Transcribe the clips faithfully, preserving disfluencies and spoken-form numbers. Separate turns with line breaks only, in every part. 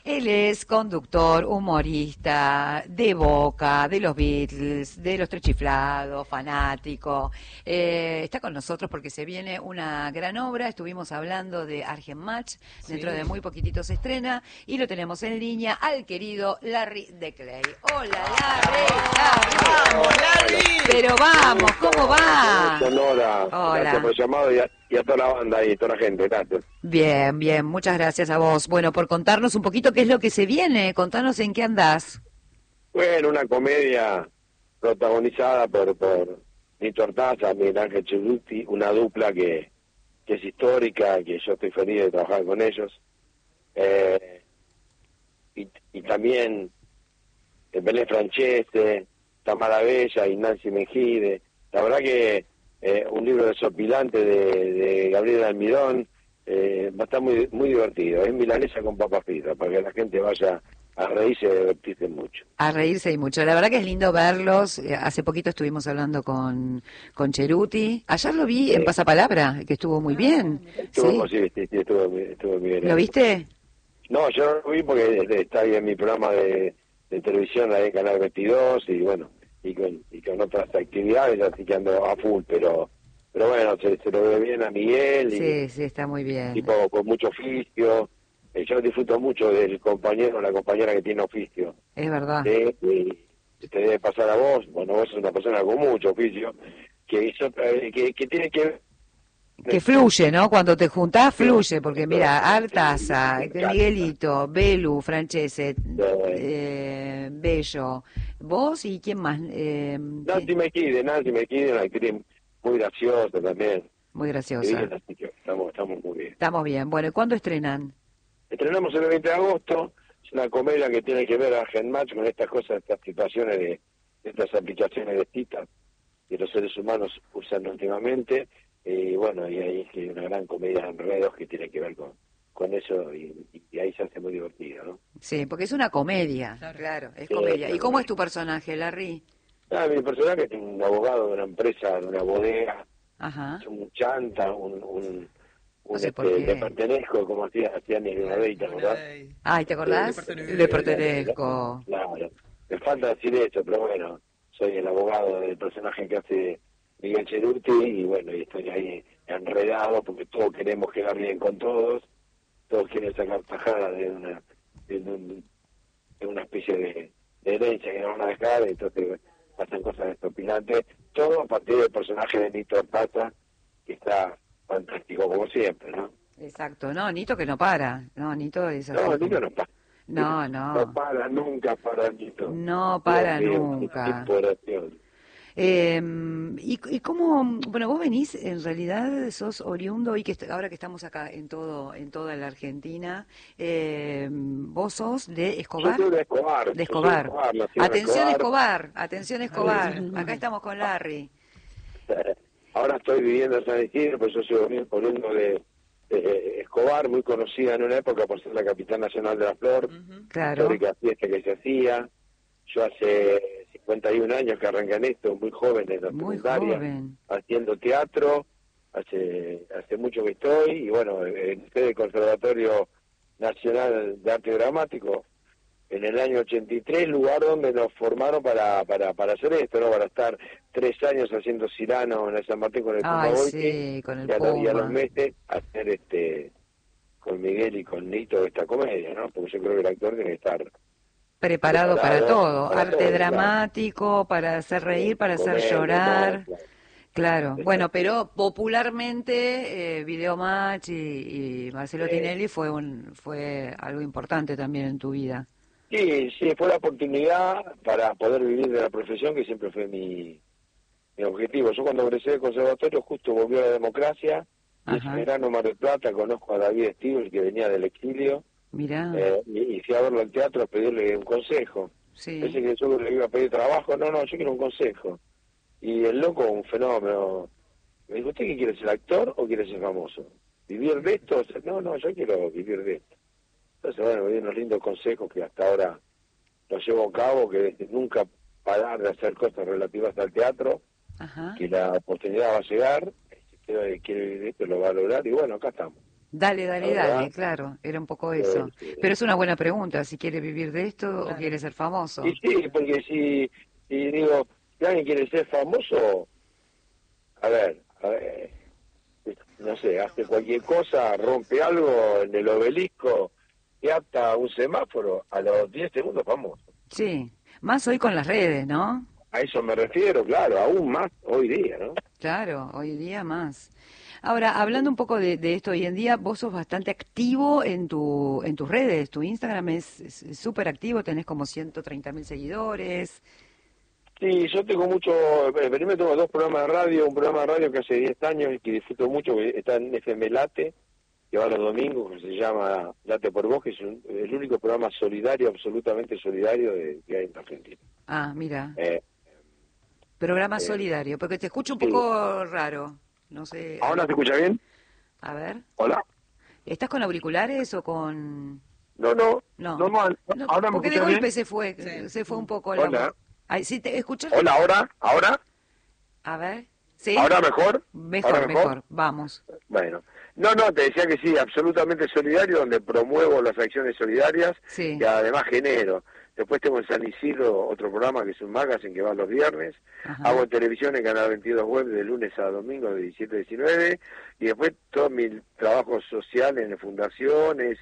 Él es conductor, humorista, de Boca, de los Beatles, de los Tres Chiflados, fanático. Eh, está con nosotros porque se viene una gran obra. Estuvimos hablando de Argen Match, dentro sí. de muy poquitito se estrena, y lo tenemos en línea al querido Larry de Clay. Hola, Larry. Larry.
¡Vamos, Larry!
Pero vamos, ¿cómo va?
Sonora.
Hola.
Gracias por el llamado y a, y a toda la banda ahí, toda la gente, gracias.
Bien, bien, muchas gracias a vos. Bueno, por contarnos un poquito qué es lo que se viene, contanos en qué andás.
Bueno, una comedia protagonizada por, por Nito Artaza, Miguel Ángel Chirruti, una dupla que, que es histórica, que yo estoy feliz de trabajar con ellos. Eh, y, y también Belén Francese, Tamara Bella y Nancy Mejide. La verdad que eh, un libro desopilante de, de Gabriel Almirón, eh, va a estar muy muy divertido. Es milanesa con papas fritas, para que la gente vaya a reírse y a divertirse mucho.
A reírse y mucho. La verdad que es lindo verlos. Hace poquito estuvimos hablando con, con Cheruti. Ayer lo vi sí. en Pasapalabra, que estuvo muy bien.
Estuvo,
¿Sí?
sí, sí, sí, estuvo, estuvo muy bien.
¿Lo viste?
No, yo no lo vi porque está ahí en mi programa de, de televisión, ahí en Canal veintidós, y bueno, y con, y con otras actividades, así que ando a full, pero pero bueno, se, se lo ve bien a Miguel. Y,
sí, sí, está muy bien.
Tipo con mucho oficio. Eh, yo disfruto mucho del compañero o la compañera que tiene oficio.
Es verdad.
¿Sí? Y te debe pasar a vos, bueno, vos sos una persona con mucho oficio, que, hizo, eh, que, que tiene que...
Que fluye, ¿no? Cuando te juntás, fluye, porque mira, Artaza, Miguelito, Belu, Francese, eh, Bello, vos y quién más. Eh,
Nancy Mejide, Nancy Mejide, una actriz muy graciosa también.
Muy graciosa.
Así que estamos, estamos muy bien.
Estamos bien. Bueno, ¿y cuándo estrenan?
Estrenamos el veinte de agosto. Es una comedia que tiene que ver a Argen Match con estas cosas, estas situaciones de, de estas aplicaciones de citas que los seres humanos usan últimamente. Y bueno, y ahí hay una gran comedia de enredos que tiene que ver con, con eso, y, y ahí se hace muy divertido, ¿no?
Sí, porque es una comedia, claro, claro es sí, comedia. ¿Y cómo es tu personaje, Larry?
Ah, mi personaje es un abogado de una empresa, de una bodega.
Ajá.
Es un chanta, un... un
no sé
este, le pertenezco, como hacía hacía Ni una Bey, ¿te acordás?
Ay, ¿te acordás? Le, le pertenezco.
Claro, me falta decir eso, pero bueno, soy el abogado del personaje que hace Miguel Cheruti, y bueno, y estoy ahí enredado porque todos queremos quedar bien con todos, todos quieren sacar tajada de una de, un, de una especie de, de herencia que nos van a dejar, entonces hacen cosas estopilantes, todo a partir del personaje de Nito Artaza, que está fantástico como siempre, ¿no?
Exacto, no, Nito que no para, no, Nito es así.
No,
como...
Nito no para.
No, no.
No para, nunca para Nito.
No para
Dios
nunca.
Mío,
eh, y, y cómo, bueno, vos venís, en realidad sos oriundo, y que ahora que estamos acá en todo, en toda la Argentina, eh, vos sos de Escobar.
Yo soy de Escobar.
De Escobar.
Escobar
atención
Escobar.
Escobar, atención Escobar. Acá estamos con Larry.
Ahora estoy viviendo en San Isidro, pues yo soy oriundo de, de Escobar, muy conocida en una época por ser la capital nacional de la flor,
uh-huh. Claro.
Histórica fiesta que se hacía. Yo hace cincuenta y un años que arranqué en esto, muy joven en la
muy
secundaria,
joven.
haciendo teatro, hace hace mucho que estoy, y bueno, en el Conservatorio Nacional de Arte Dramático, en el año ochenta y tres, lugar donde nos formaron para para para hacer esto, ¿no? Para estar tres años haciendo Cirano en el San Martín con el Puma
Ay,
Boiti,
sí, con el
y, a
Puma.
los, y a los meses hacer este con Miguel y con Nito esta comedia, ¿no? Porque yo creo que el actor tiene que estar
preparado, preparado para todo,
para
arte
todo,
dramático, claro. Para hacer reír, sí, para comer, hacer llorar. Todo, claro. Claro, bueno, pero popularmente eh, Video Match y, y Marcelo sí. Tinelli fue un fue algo importante también en tu vida.
Sí, sí, fue la oportunidad para poder vivir de la profesión, que siempre fue mi, mi objetivo. Yo cuando egresé del conservatorio justo volvió a la democracia, y ese verano en Mar del Plata conozco a David Stivel, que venía del exilio.
Mirá.
Eh, y, y fui a verlo al teatro a pedirle un consejo.
Sí.
Pensé que yo le iba a pedir trabajo, no, no, yo quiero un consejo. Y el loco, un fenómeno, me dijo, ¿usted qué quiere, ser actor o quiere ser famoso? ¿Vivir de esto? No, no, yo quiero vivir de esto. Entonces, bueno, me dio unos lindos consejos que hasta ahora los llevo a cabo, que es nunca parar de hacer cosas relativas al teatro.
Ajá.
Que la oportunidad va a llegar, si quiere, quiere vivir de esto lo va a lograr, y bueno, acá estamos.
Dale, dale,
¿verdad?
dale, claro, era un poco eso.
Sí, sí.
Pero es una buena pregunta, si quiere vivir de esto o
Claro.
quiere ser famoso.
Y sí, porque si, si digo, si alguien quiere ser famoso, a ver, a ver, no sé, hace cualquier cosa, rompe algo en el obelisco y ata un semáforo, a los diez segundos famoso.
Sí, más hoy con las redes, ¿no?
A eso me refiero, claro, aún más hoy día, ¿no?
Claro, hoy día más. Ahora, hablando un poco de, de esto hoy en día, vos sos bastante activo en tu en tus redes, tu Instagram es es- es súper activo, tenés como ciento treinta mil seguidores.
Sí, yo tengo mucho, eh, primero tengo dos programas de radio, un programa de radio que hace diez años y que disfruto mucho, que está en F M Late, que va los domingos, que se llama Late por Vos, que es un- el único programa solidario, absolutamente solidario de, que hay en Argentina.
Ah, mira,
Eh,
programa
eh,
solidario, porque te escucho un
sí.
poco raro, no sé,
¿Ahora
ahí-
se escucha bien?
a ver,
¿Hola?
¿estás con auriculares o con...?
No, no,
No,
normal.
no,
¿Ahora me
porque de
escucha
golpe
bien?
se fue,
Sí.
se fue un poco la
Hola.
voz. Ay, sí, te escuchas.
Hola, ¿ahora? ¿Ahora?
A ver, ¿sí?
¿Ahora mejor?
Mejor,
¿Ahora
mejor, vamos.
Bueno, no, no, te decía que sí, absolutamente solidario, donde promuevo las acciones solidarias
Sí.
y además genero. Después tengo en San Isidro otro programa que es un magazine que va los viernes.
Ajá.
Hago en televisión en Canal veintidós Web de lunes a domingo de diecisiete a diecinueve. Y después todo mi trabajo social en fundaciones,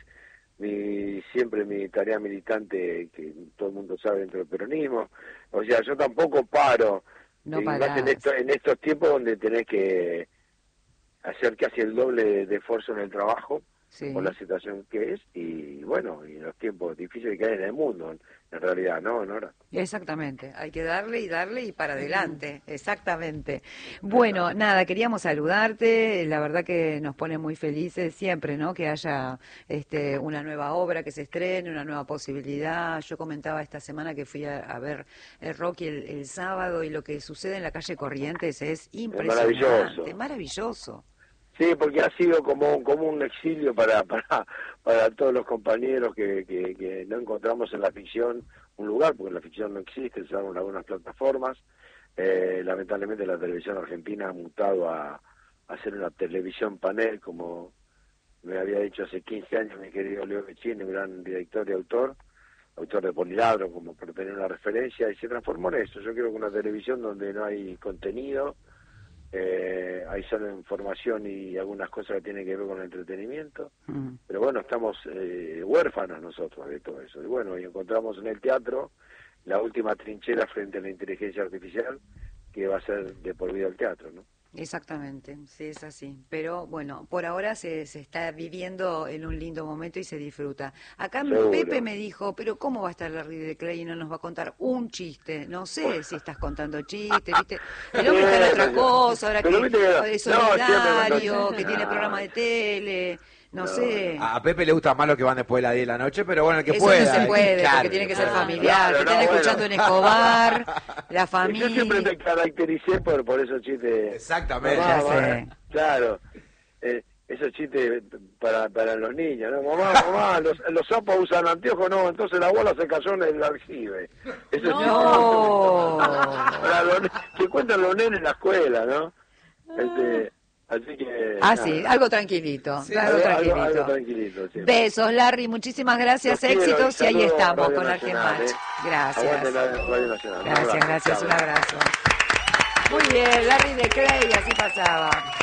mi siempre mi tarea militante que todo el mundo sabe dentro del peronismo. O sea, yo tampoco paro.
No
y más
parás.
en, esto, en estos tiempos donde tenés que hacer casi el doble de, de esfuerzo en el trabajo
Sí.
por la situación que es y bueno, y los tiempos difíciles que hay en el mundo, en, en realidad, ¿no, Nora?
Exactamente, hay que darle y darle y para adelante, exactamente. Bueno, nada, queríamos saludarte, la verdad que nos pone muy felices siempre, ¿no? Que haya este, una nueva obra que se estrene, una nueva posibilidad. Yo comentaba esta semana que fui a, a ver el Rocky el, el sábado y lo que sucede en la calle Corrientes es impresionante,
maravilloso.
maravilloso.
Sí, porque ha sido como, como un exilio para, para, para todos los compañeros que, que, que no encontramos en la ficción un lugar, porque la ficción no existe, se dan en algunas plataformas. Eh, lamentablemente la televisión argentina ha mutado a, a hacer una televisión panel, como me había dicho hace quince años mi querido Leo Vecchini, un gran director y autor, autor de Poliladro, como por tener una referencia, y se transformó en eso. Yo creo que una televisión donde no hay contenido, eh, hay solo información y algunas cosas que tienen que ver con el entretenimiento,
Mm.
pero bueno, estamos eh, huérfanos nosotros de todo eso. Y bueno, y encontramos en el teatro la última trinchera frente a la inteligencia artificial, que va a ser de por vida el teatro, ¿no?
Exactamente, sí, es así. Pero bueno, por ahora se, se está viviendo en un lindo momento y se disfruta. Acá
Seguro.
Pepe me dijo, pero ¿cómo va a estar Larry de Clay y no nos va a contar un chiste? No sé si estás contando chistes, ¿viste? El hombre está en otra cosa, ahora
Pero
que
viste que-
es
no, siempre
solidario,
cuando-
que tiene
No.
programa de tele, no,
No,
sé.
A Pepe le gusta más lo que van después de las diez de la noche, pero bueno, el que
Eso
pueda.
no se puede,
claro,
porque tiene que ser
claro.
familiar,
Claro,
que
no,
estén
bueno.
escuchando en Escobar, la
Yo
familia.
siempre me caractericé por, por esos chistes.
Exactamente.
Ya
Mamá,
sé.
mamá, claro, eh, esos chistes para, para los niños, ¿no? Mamá, mamá, los, los sapos usan anteojos, no, entonces la bola se cayó en el aljibe. Esos
No.
chistes para los, que cuentan los nenes en la escuela, ¿no? Este, así que...
Ah,
nada.
sí, algo tranquilito,
Sí,
algo
Algo-
tranquilito.
algo- algo tranquilito, sí.
Besos, Larry, muchísimas gracias,
Los quiero,
éxitos y ahí
saludos,
estamos
Radio
con
Nacional,
Argenmatch.
eh.
Gracias.
Aguante la Radio Nacional. Un
Gracias,
abrazo.
gracias,
Chao.
un abrazo. Muy bien, Larry de Clay, así pasaba.